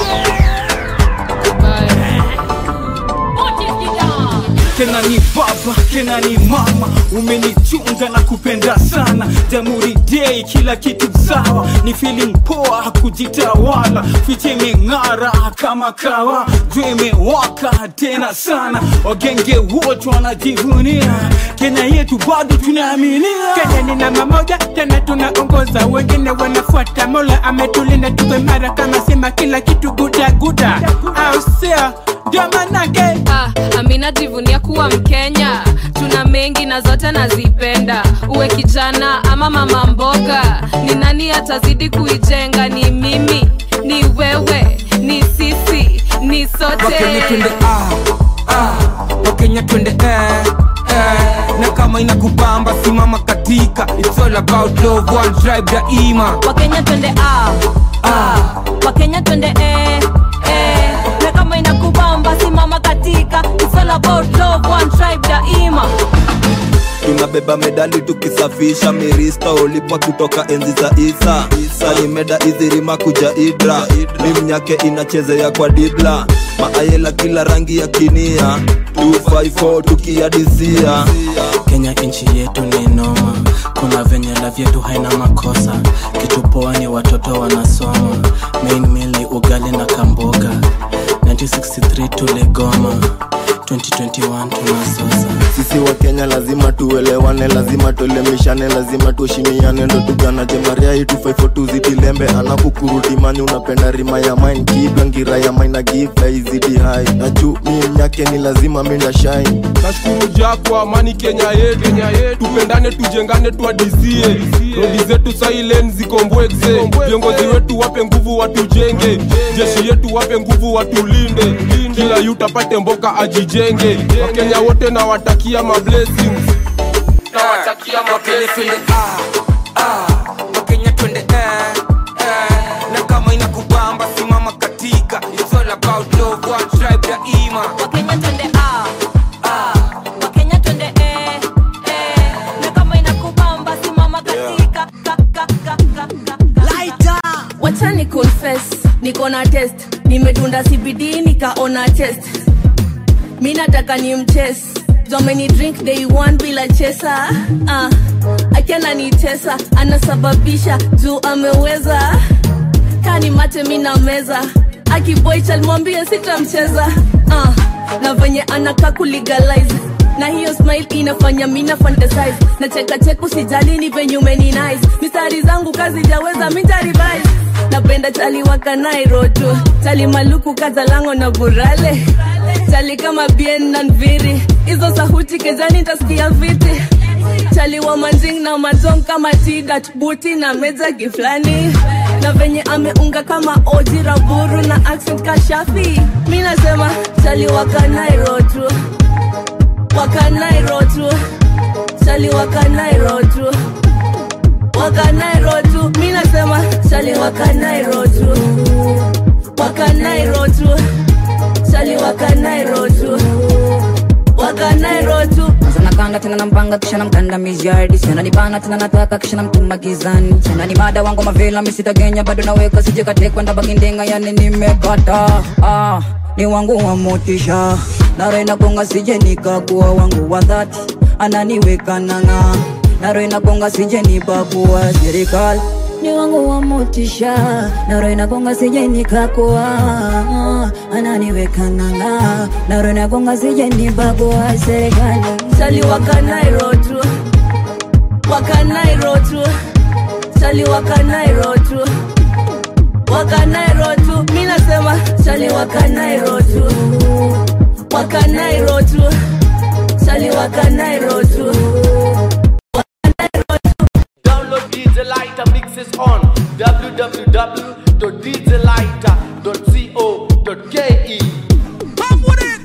Kena ni baba, kena ni mama, umenichunga na kupenda sana. Jamhuri Day kila kitu sawa, ni feeling poa kujitawala. Fiche mengara kama kawa, jua imewaka tena sana. Wagenge wote wanajivunia, Kenya yetu bado tunaaminia. Kenya ni namba moja, tena tunaongoza, wengine wanafuata. Mola ametulinda tuwe mara kama sema kila kitu guda guda. Au sia, ndio manake. Ah, Amina jivunia kuwa Mkenya. Tuna mengi na zote nazipenda. Uwe kijana ama mama mboga, ni nani atazidi kuijenga? Ni mimi, ni wewe, ni sisi, ni sote. Wakenya twende ah, ah, Wakenya twende eh, eh. Na kama inakubamba simama katika. It's all about love, one tribe daima. Wakenya twende ah, ah, Wakenya twende eh, eh. Na kama inakubamba simama katika. It's all about love, one tribe daima. Tunabeba medali tukisafisha mirista olipwa kutoka enzi za Isa. Isa ni meda izirima kuja Idra. Mimnyake inachezea kwa dibla. Maayela kila rangi ya kinia. two five four tukiadisia. Kenya inchi yetu ni noma. Kuna venye love yetu haina makosa. Kitu poa ni watoto wanasoma. Main meal ni ugali na kamboga. nineteen sixty-three tuligoma, twenty twenty-one tunasosa. Sisi wa Kenya lazima tuelewane, lazima tuelemishane, lazima tuheshimiane, ndo tugana jemaria hii two five four tuzidilembe. Anakukurudi manyu unapenda rima ya mine, kibla ngira ya mine na give izidi high. Na juu mimi mnyake ni lazima minda shine. Nashukuru jako amani Kenya yetu, Kenya yetu. Tupendane tujengane tuadisie. Rodi zetu silence zikombweze. Viongozi wetu wape nguvu watujenge. Jeshi yetu wape nguvu watulinde. Kila yuta pate mboka ajijenge. Wakenya wote na watakia ma blessings. Na watakia ma blessings. Ah, ah, Wakenya twende eh, eh. Na kama inakubamba simama katika. It's all about love, one tribe daima. Wakenya twende ah, ah, Wakenya twende eh, eh. Na kama inakubamba simama katika. Lighter. Wacha ni confess, niko na test. Nimedunda C B D nikaona test. Mimi nataka ni mchess. Domini drink day one bila chesa. Ah, uh, akiana ni tesa, anasababisha juu ameweza. Kani mate mimi na meza. Akiboy chalmwambie sitamcheza. Ah, uh, na venye anaka kulegalize. Na hiyo smile inafanya mimi na fantasize. Na cheka cheka usijali ni venye umeni nice. Mistari zangu kazi jaweza mimi revise. Napenda chali waka Nairobi, chali maluku kaza lango na burale. Chali kama bien na nviri, hizo sahuti kejani nitasikia viti. Chali wa manjing na matong kama tidat buti na meza giflani. Na venye ameunga kama oji raburu na accent kashafi. Mimi nasema chali waka Nairobi, waka Nairobi, chali waka Nairobi. Waka Nairobi, mimi nasema chali waka Nairobi. Waka Nairobi, chali waka Nairobi. Waka Nairobi. Sana kanda tena nampanga kisha namkanda miziardi. Sana nibana tena nataka kisha namtuma gizani. Sana ni mada wangu mavela misita Kenya bado naweka sije kate kwenda bakindenga yani nimepata. Ah, ni wangu wa motisha. Na reina konga sije nikakuwa wangu wa dhati. Ananiweka nanga. na roho inagonga sije nibagua. Serikali ni wangu wa motisha, na roho inagonga sije nikakoa. Ananiweka nanga, na roho inagonga sije nibagua. Serikali Sali wakanairo tu, wakanairo tu, sali wakanairo tu, wakanairo tu. Mimi nasema sali wakanairo tu, wakanairo tu, sali wakanairo tu. Download D J Lighter mixes on w w w dot d j lighter dot co dot k e. Come with it.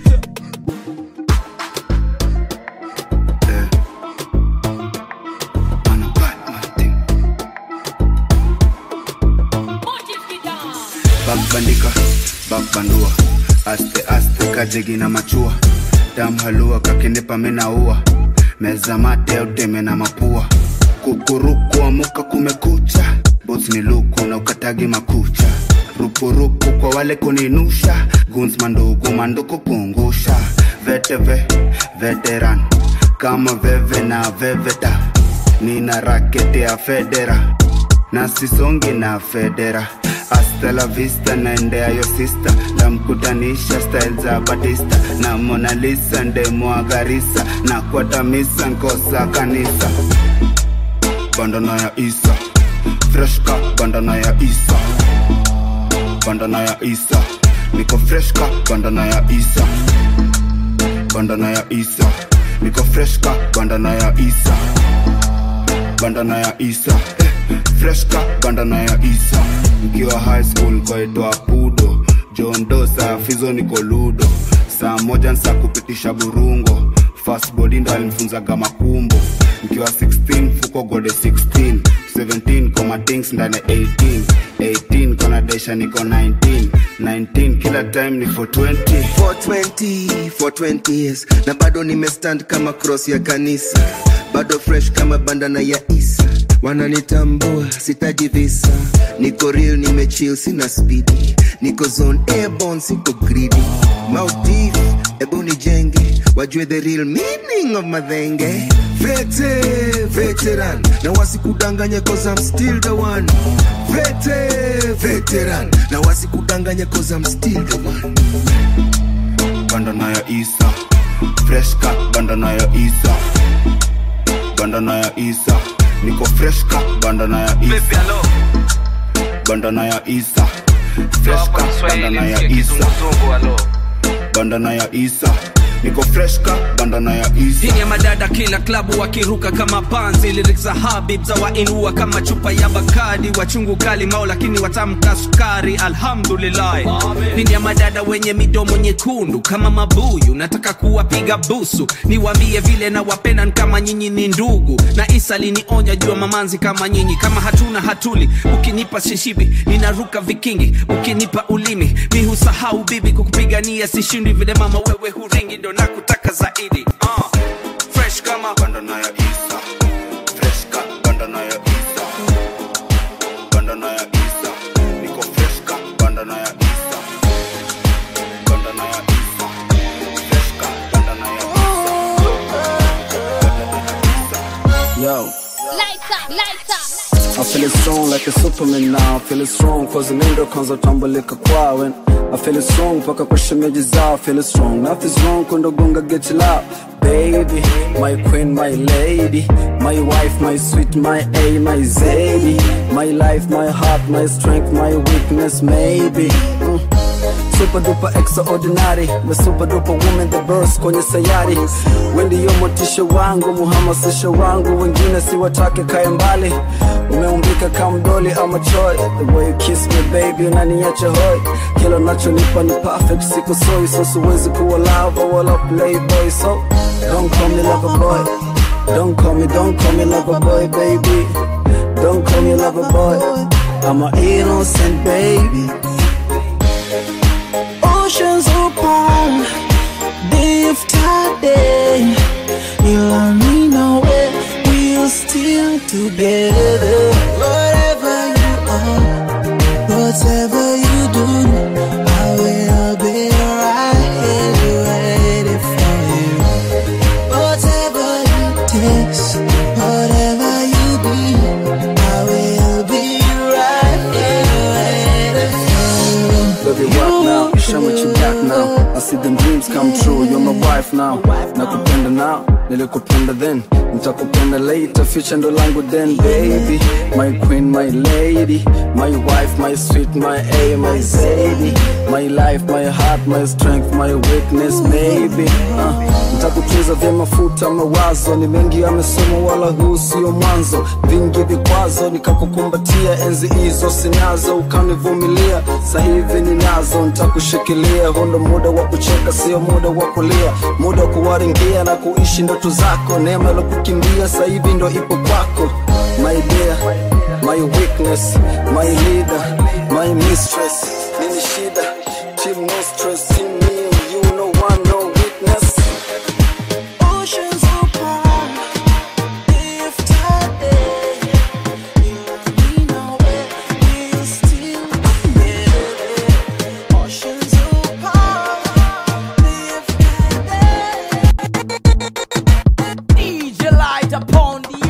Bakbandika, bakbandua, aste aste kajegi na machua, dam halua kakinipa minaua, meza mate uteme na mapua, kukuruku amuka kumekucha, boss ni luku na ukatagi makucha, rupurupu kwa wale kuninusha, guns mandugu manduku kungusha, veteve, veteran, kama veve na veveta, nina rakete ya federa, na sisongi na federa. Hasta la vista naendea yo sister, namkutanisha style za Batista na Mona Lisa ndemwa Garissa na kwata misa nkosa kanisa. Bandana ya Isa fresh ka bandana ya Isa, bandana ya Isa niko fresh ka bandana ya Isa, bandana ya Isa niko fresh ka bandana ya Isa, bandana ya Isa fresh ka bandana ya Isa. Mkiwa high school kwa itoa pudo, John Dosa fizo niko ludo, saa moja nsa kupitisha burungo, fast body ndo alimfunza gama kumbo. Mkiwa sixteen fuko gode sixteen, seventeen koma things ndane eighteen, eighteen kona desha niko nineteen, nineteen kila time ni four twenty, four twenty, four twenty years na bado nimestand kama cross ya kanisa, bado fresh kama bandana ya Isa. Wananitambua sitaji visa, niko real nimechill sina speedy, niko zone airborne siko greedy. Maldives ebu nijenge, wajue the real meaning of madhenge. Vete, veteran, na wasikudanganye cause I'm still the one. Vete, veteran, na wasikudanganye cause I'm still the one. Bandana ya Isa fresh ka bandana ya Isa, bandana ya Isa niko fresh ka bandana ya Isa, bandana ya Isa fresh ka bandana ya Isa, bandana ya Isa niko fresh ka bandana ya Isa. Hini ya madada kila klabu wakiruka kama panzi, lyrics za Habib za wainua kama chupa ya Bakadi, wachungu kali mao lakini watamka sukari, alhamdulillah. Hini ya madada wenye midomo nyekundu kama mabuyu, nataka kuwapiga busu, niwaambie vile na wapenda kama nyinyi ni ndugu, na Isa linionya jua mamanzi kama nyinyi, kama hatuna hatuli, ukinipa shishibi ninaruka vikingi, ukinipa ulimi mi husahau bibi, kukupigania sishindi vile mama wewe huringi, ndo nakutaka zaidi. uh. Fresh kama bandana ya Isa, fresh ka bandana ya Isa, bandana ya Isa niko fresh ka bandana ya Isa, bandana ya Isa fresh ka bandana ya Isa. Yo, Lighter, lighter. I feel it strong like a Superman now. I feel it strong cause an endo comes out tambulika kwawen. I feel it strong paka kwa shemeji zao. I feel it strong, nothing's wrong kundo gunga get you loud. Baby, my queen, my lady, my wife, my sweet, my A, my Zadie, my life, my heart, my strength, my weakness, maybe. mm. Super duper extraordinary, the super duper woman the burst kwenye sayari. Wendi yo motisha wangu, muhamasisha wangu, wengine si watake kae mbali. Umeumbika kama mdoli ama choy, the way you kiss me baby unaniacha hoi. Kila nacho nipa ni perfect, siko soy, so siwezi kuwa love or wala playboy. So don't call me lover boy, don't call me, don't call me lover boy baby, don't call me lover boy, I'm an innocent baby. Oceans open, day after day, you let me know it, we're still together. Whatever you are, whatever you do, I will be right here waiting for you. Whatever it takes, whatever see them dreams come true. You're my wife now, nakupenda now, nilikupenda then, nitakupenda later, future ndo langu then. Baby, my queen, my lady, my wife, my sweet, my A, my Zadie, my life, my heart, my strength, my weakness, baby. uh, Nitakutunza vyema, futa mawazo, ni mengi yamesoma wala huu sio mwanzo. Vingi vikwazo nikakukumbatia, enzi hizo sinazo ukanivumilia, sasa hivi ninazo nitakushikilia. Hondo muda wa kucheka sio muda wa kulia, muda wa kuwaringia na kuishi ndoto zako. Neema la kukimbia sasa hivi ndo ipo kwako. My dear, my weakness, my leader, my mistress. Nini shida? Team no stress, team me, you no one, no weakness. Oceans upon if today you know it, we'll still be oceans upon if D J light upon the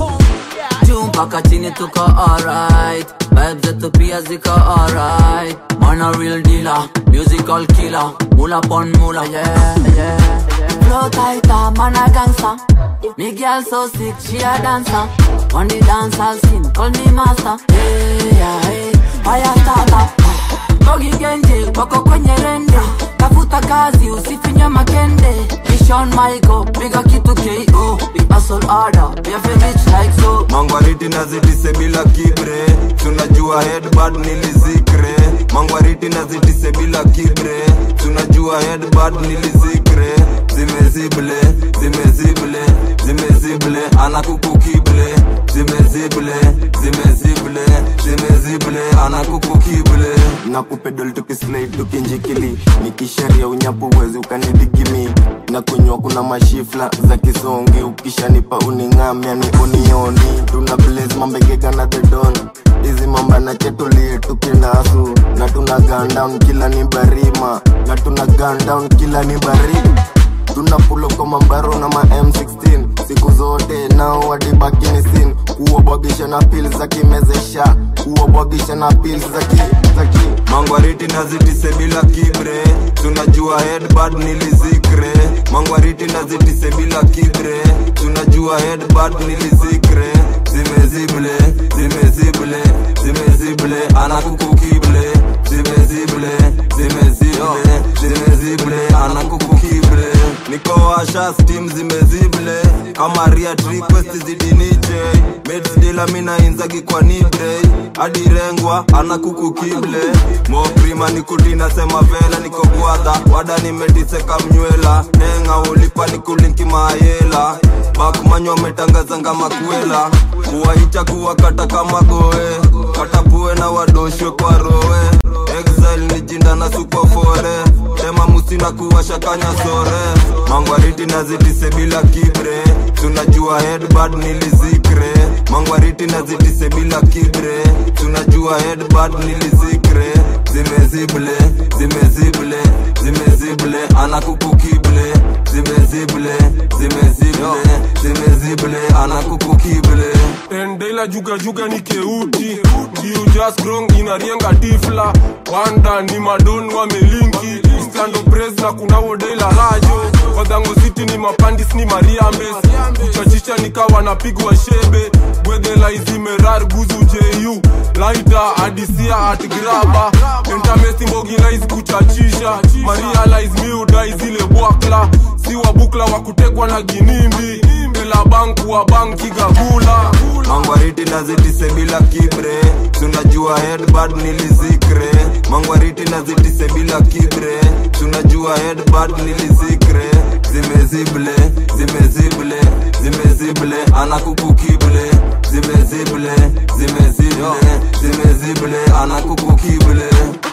yard. Juu mpaka chini tuko alright, vibes zetu pia ziko alright. Man a real dealer, musical killer, mula pon mula, yeah, yeah. Flow tighter, man a gangster. Me girl so sick, she a dancer. On the dance hall scene, call me master. Hey, yeah, hey, fire starter. Bogi genje, wako kwenye rende. Tafuta kazi, usifinye makende. Mission Michael, piga kitu K O. We hustle harder, we have a rich like so. Mangwariti nazitise bila kibre, tunajua headbad nilizikre. Mangwariti nazitise bila kibre, tunajua headbad nilizikre. Zimezible, zimezible, zimezible, anakukukible. Zimezible, zimezible, zimezible, anakukukible. Nakupedol tukislide tukinjikili, nikisharia unyapo wezi ukanidigimi. Na kunywa kuna mashifla za kisonge, ukishanipa uningamia ni unioni. Tuna blaze mambegeka na the dawn, hizi mamba na chetuli tukinasu. Na tuna gun down kila ni barima, na tuna gun down kila ni barima. Tuna pull up kwa mambaro na ma M sixteen, siku zote nao wadibaki ni sin. Kuobwagisha na pills za kimezesha, kuobwagisha na pills za ki, za ki. Mangwariti nazitise bila kibre, tunajua headbad nilizikre. Mangwariti nazitise bila kibre, tunajua headbad nilizikre. Zimezible, zimezible, zimezible, anakukukible. Zimezible, zimezible, zimezible, anakukukible. Niko washa steam zimezible, kama Riat request zidiniche. Meds dila mina inzagi kwa nibre, hadi rengwa anakukukible. Mo prima nikutina sema vela niko guada, wada nimetiseka mnywela. Nenga ulipa nikulinki maayela, bakumanyo metangazanga makwela. Kuwahicha kuwakata kama goe, katapue na wadoshwe kwa roe. Exile ni jinda na super fore, tema musina kuwasha kanya sore. Mangwariti nazitise bila kibre, tunajua headbad nilizikre. Mangwariti nazitise bila kibre, tunajua headbad nilizikre. Zimezible, zimezible, zimezible, anakukukible. Zimezible, zimezible, zimezible, anakukukible. Endela juga juga ni keuti, you just grong inarienga tifla. Wanda ni madon wa melinki, stando press na kuna wodela lajo. Wadango city ni mapandis ni mariambes, kuchachisha nikawa napigwa shebe. Gwedela izimerar guzu J U, laita adisia at graba. Entamesti mbogila izi kuchachisha, Maria lies miuda izile bwakla. Siwa bukla wakutekwa na ginimbi, Bela banku wa banki gagula. Mangwariti nazitise bila kibre, tunajua headbad nilizikre. Mangwariti nazitise bila kibre, tunajua headbad nilizikre. Zimezible, zimezible, zimezible, anakukukible. Zimezible, zimezible, zimezible, anakukukible.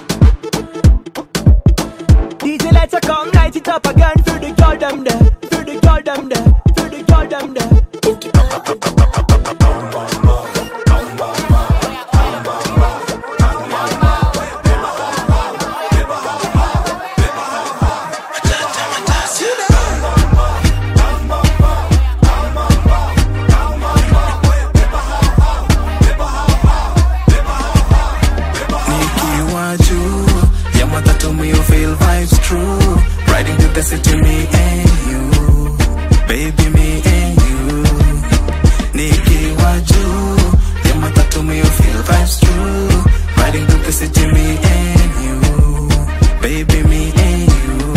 D J lights come light it up again for the girl them there, for the girl them there, for the girl them there. Nikiwa juu ya matatu mio feel vibes true. nikiwa juu ya matatu me you feel vibes true. Riding through the city me and you, baby me and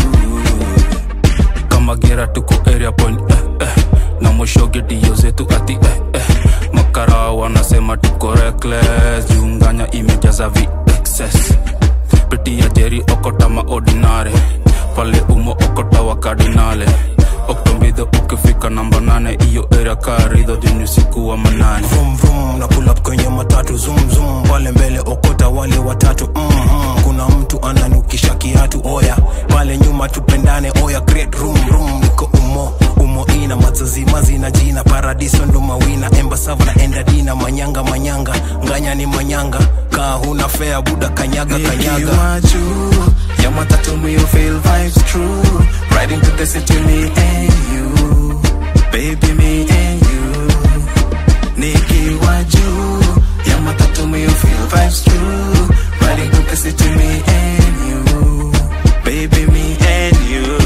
you. Kama gera tuko area point eh eh, na mwisho geti yozetu ati eh eh. Makara wanasema tuko reckless, jiunganya imejaza V excess. Piti ya Jerry okota ma ordinary, pale umo okota wa kardinale. Oktombidho ukifika namba nane, iyo area karido juni siku wa manane. Vroom vroom na pull up kwenye matatu zoom zoom, pale mbele okota wale watatu mm -hmm. Kuna mtu ananukisha kiatu oya, pale nyuma tupendane oya, great room room. Niko umo umo ina mazazi mazina jina paradiso ndo mawina, embasava na endadina manyanga manyanga, nganya ni manyanga, kaa huna fea buda kanyaga kanyaga. Nikiwa juu ya matatu me you feel vibes true. Riding to the city me and you, baby me and you. Nikiwa juu ya matatu me you feel vibes true. Riding to the city me and you, baby me and you.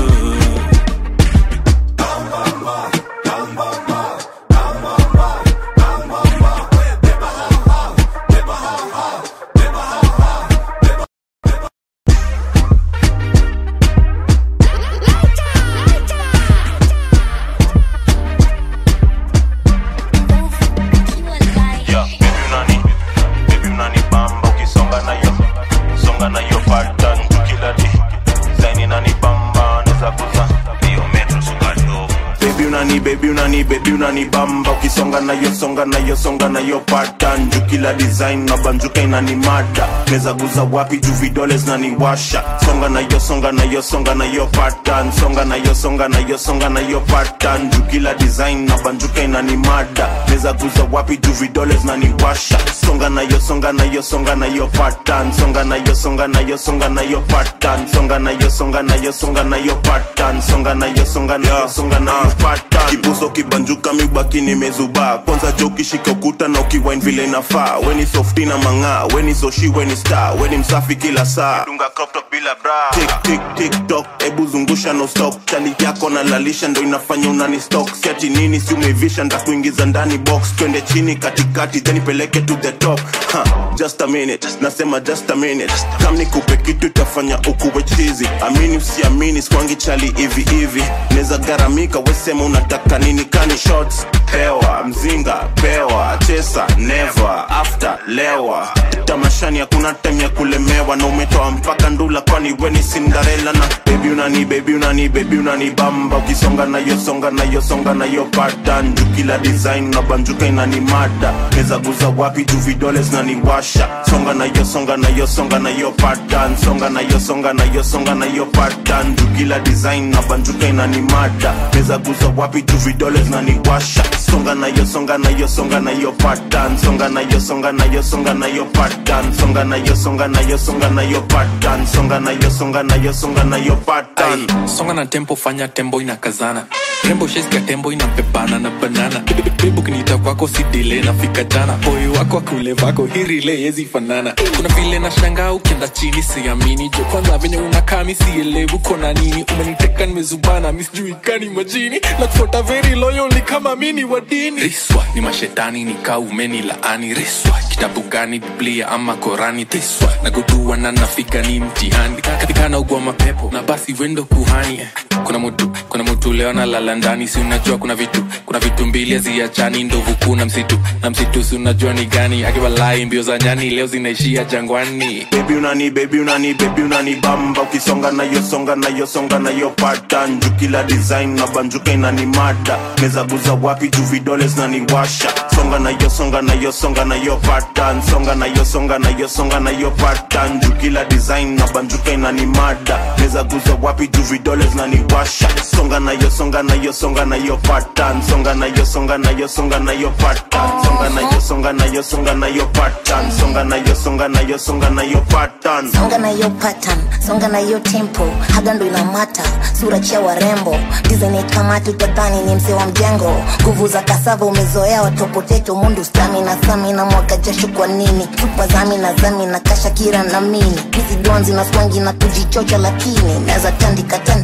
Baby unani, baby unani bamba, ukisonga na yo songa na yo songa na yo pattern. Jukila design na banjuka inani mada, meza guza wapi ju vidole zinani washa. Songa na yo songa na yo songa na yo pattern, songa na yo songa na yo songa na yo pattern. Jukila design na banjuka inani mada, meza guza wapi ju vidole zinani washa. Songa na yo songa na yo songa na yo pattern, songa na yo songa na yo songa na yo pattern, songa na yo songa na yo songa na yo pattern, songa na yo songa na yo songa na yo pattern. Kibuso kibanjuka mibaki nimezuba, kwanza joki shika ukuta na ukiwine vile inafaa. Weni softi na manga, weni soshi, weni star, weni msafi kila saa. Dunga crop top bila bra, tik tik tik tok, ebu zungusha no stop. Chali yako na lalisha ndo inafanya unani stock. Siati nini si umevisha nda kuingiza ndani box. Twende chini katikati then peleke to the top. Ha, just a minute, nasema just a minute. Kam nikupe kitu itafanya ukuwe cheesy. Amini usiamini swangi chali hivi hivi. Neza garamika wesema unataka nini kani shots. Pewa, mzinga, pewa, chesa, never, after, lewa. Tamashani hakuna time ya kulemewa, na umetoa mpaka ndula kwani weni Cinderella. Na baby unani, baby unani, baby unani bamba, ukisonga na yo songa na yo songa na yo pattern. Jukila design na banjuka inani mada, meza guza wapi ju vidole zinani washa. Songa na yo songa na yo songa na yo pattern, songa na yo songa na yo songa na yo pattern. Jukila design na banjuka inani mada, meza guza wapi ju vidole zinani washa. Songa na yo songa na yo songa na yo pattern, songa na yo songa na yo songa na yo pattern, songa na yo songa na yo songa na yo pattern, songa na yo songa na yo songa na yo pattern. Ay, songa na tempo fanya tembo inakazana, rembo sheska tembo inapepana na banana. Bebu kinita kwako si delay na fika jana, boy wako kule vako hiri le yezi fanana. Kuna vile na shanga ukienda chini siamini, jo kwanza venye unakami sielebu kona nini. Umeniteka nimezubana misjui kani majini, na kufuata very loyal ni kama mini wadini. Riswa ni mashetani ni kaumeni laani. Riswa kitabu gani Biblia ama Korani. Tiswa na gudua na nafika ni mtihani, katika na ugwa mapepo na basi wendo kuhani. Kuna mutu, kuna mutu leo na lala ndani. Si unajua kuna vitu, kuna vitu mbili haziachani. Ndovu kuna msitu, na msitu si unajua ni gani. Akiwa lai mbio za nyani leo zinaishia jangwani. Baby unani, baby unani, baby unani bamba, ukisonga na yo songa na yo songa na yo pattern. Jukila design na banjuka inani mada, meza guza wapi ju vidole zinani washa. Songa na yo songa na yo songa na yo pattern, songa na yo songa na yo songa na yo pattern. Jukila design na banjuka inani mada, meza guza wapi ju vidole zinani washa. Songa na yo songa na yo songa na yo pattern, songa na yo songa na yo songa na yo pattern, songa na yo songa na yo songa na yo pattern, songa na yo songa na yo songa na yo pattern. Songa na yo pattern, songa na yo tempo, haga ndo inamata, sura chia warembo. Design kama tutadhani ni mse wa mjengo, nguvu za kasava umezoea watopo teto. Mundu stamina, stamina mwaka jasho kwa nini. Tupa zami na zami na kasha kira na mini. Hizi donzi na swangi na kujichocha lakini neza tandika tandika tako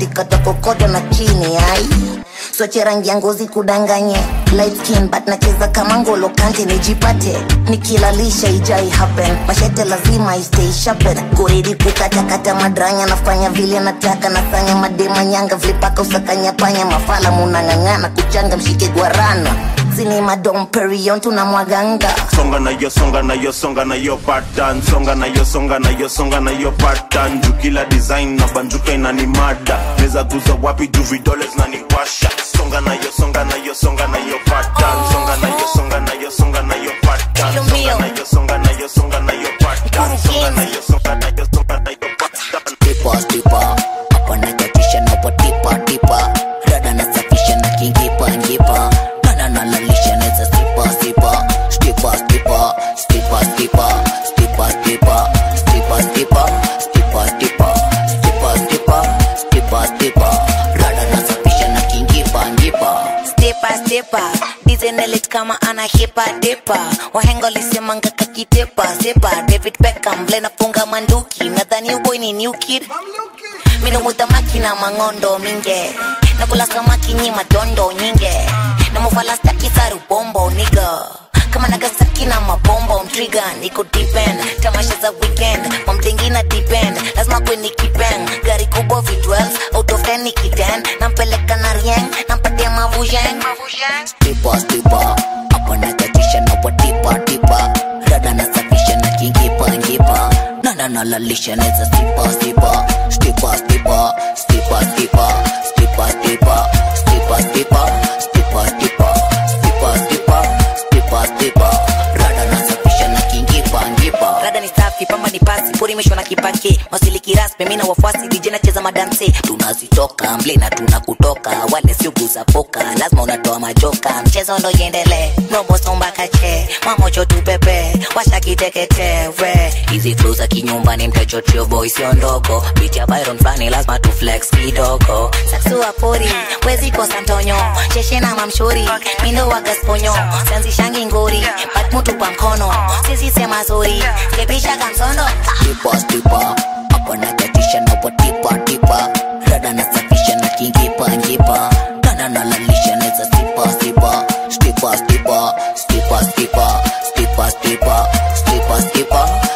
kokoto na chini ai soche rangi ya ngozi kudanganye light skin but nacheza kama ngolo kante nijipate nikilalisha ijai happen mashete lazima istay sharpen kuridi kukatakata madranya nafanya vile nataka nafanya madema nyanga vlipaka usakanya panya mafala munang'ang'ana kuchanga mshike guarana sini madom perion tunamwaganga songa na yo songa na yo songa na yo pattern songa na yo songa na yo songa na yo pattern jukila design na banjuka inani mada neza guza wapi juu vidole zinaniwasha songa na yo songa na yo songa na yo pattern songa na yo songa na yo songa na yo pattern songa na yo songa na yo songa na yo pattern songa na yo songa na yo songa na yo pattern tipa tipa hapa na katisha na po tipa tipa rada na safisha na kingipa ngipa nana na lalisha na za sipa sipa stipa stipa stipa stipa stipa stipa stipa stipa stipa stipa stipa stipa stipa stipa rada na safisha na kingipa ngipa stepa stepa dizenelit kama ana hipa depa wahengo lisemanga kakitepa sepa David Beckham blena funga manduki nadhani uboy ni new kid mino muta makina mangondo minge nakula samaki nyi madondo nyinge na mufala staki saru bombo nigga kama Nagasaki na mabombo mtrigger niko depend tamasha za weekend mamdengi na depend lazima kwe nikipeng gari kubwa V twelve out of ten nikiten nampeleka na rieng nampatia mavujeng stipa stipa hapa na katisha na po tipa tipa rada na safisha na kingipa ngipa nana na lalisha na za stipa stipa stipa stipa stipa stipa stipa stipa stipa stipa stipa stipa stipa stipa stipa stipa rada na safisha na kingipa ngipa rada ni safi pamba ni pasi pori meshwa na kipake masiliki rasmi mimi na wafuasi vijana cheza madanse tunazitoka mble na tunakutoka wale sio kuzafoka lazima unatoa majoka mchezo ndo yendele robo somba kache mamocho tu pepe washa kitekete we hizi flow za kinyumba ni mtachotio boy sio ndogo beat ya Byron Fanny lazima tu flex kidogo saksu wa pori wezi kosa ntonyo cheshe na mamshuri mindo wa gasponyo sanzi shangi ngori but mutu pa mkono sisi sema zuri kepisha kamsondo tipa tipa hapa na katisha na po tipa tipa rada na safisha na kingipa ngipa nana na lalisha na za stipa stipa stipa stipa stipa stipa stipa stipa stipa stipa